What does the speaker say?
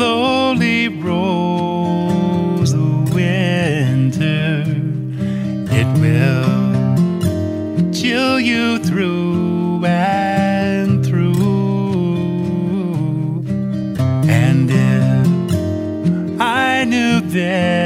slowly rolls the winter. It will chill you through and through. And if I knew then